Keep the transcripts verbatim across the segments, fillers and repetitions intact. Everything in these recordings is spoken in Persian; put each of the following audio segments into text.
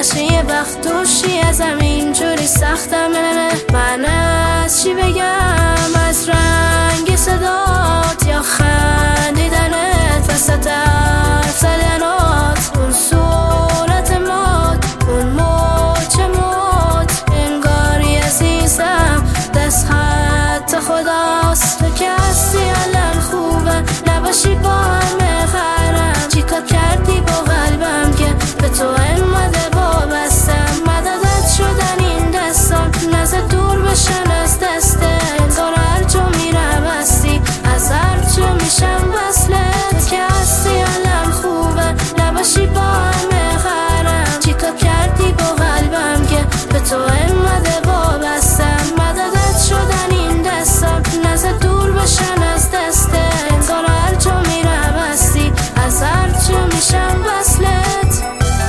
نشه یه وقت دوشی ازم اینجوری سختمه. من از چی بگم، از رنگ صدات یا خندیدنت وسط حرف زدنات، اون صورت مات، اون موچ موت، انگاری عزیزم دست خط خداست. تو که هستی الان خوبه نباشی با همه خرم، چی کار کردی با قلبم که به تو انقدر وابستم. مددت شدن این دستان نزد دور بشن از دسته، انگار هر جا میرم هستی، از هر جا میشم وصلت. که هستی الان خوبه نباشی با همه خرم، چی کار کردی با قلبم که به تو انقدر وابستم. مددت شدن این دستان نزد دور بشن از دسته، انگار هر جا میرم هستی، از هر جا میشم وصلت.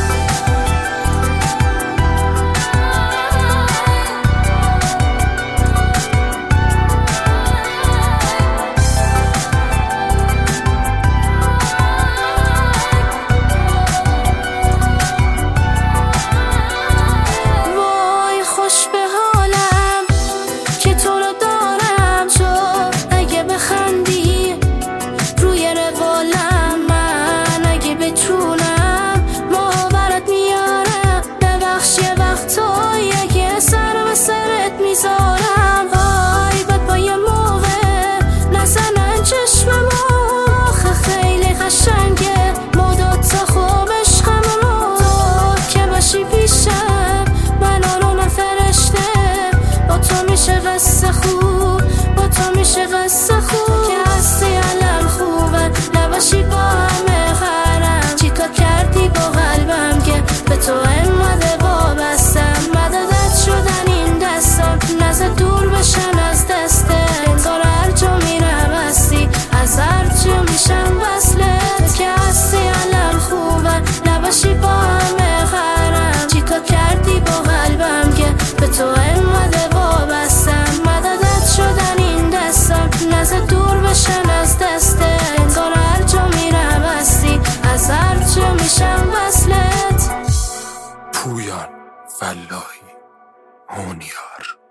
میذارم غایبت با یه موقع نزنن چشممو، آخه خیلی قشنگه ما دوتا خوب عشقمونو. تو که باشی پیشم من آروم فرشته، با تو میشه قصه خوب، با تو میشه قصه خوب. که هستی الان خوبه نباشی با همه خرم، چی کار کردی با قلبم که به تو انقدر وابستم. مددت شدن این دستان نزد دور بشن از دسته، انگار هر جا میرم هستی، از هر جا میشم وصلت. که هستی الان خوبه نباشی با همه خرم، چی کار کردی با قلبم که به تو انقدر وابستم. مددت شدن این دستان نزد دور بشن از دسته، انگار هر جا میرم هستی، از هر جا میشم وصلت. پویان فلاحی هونیار.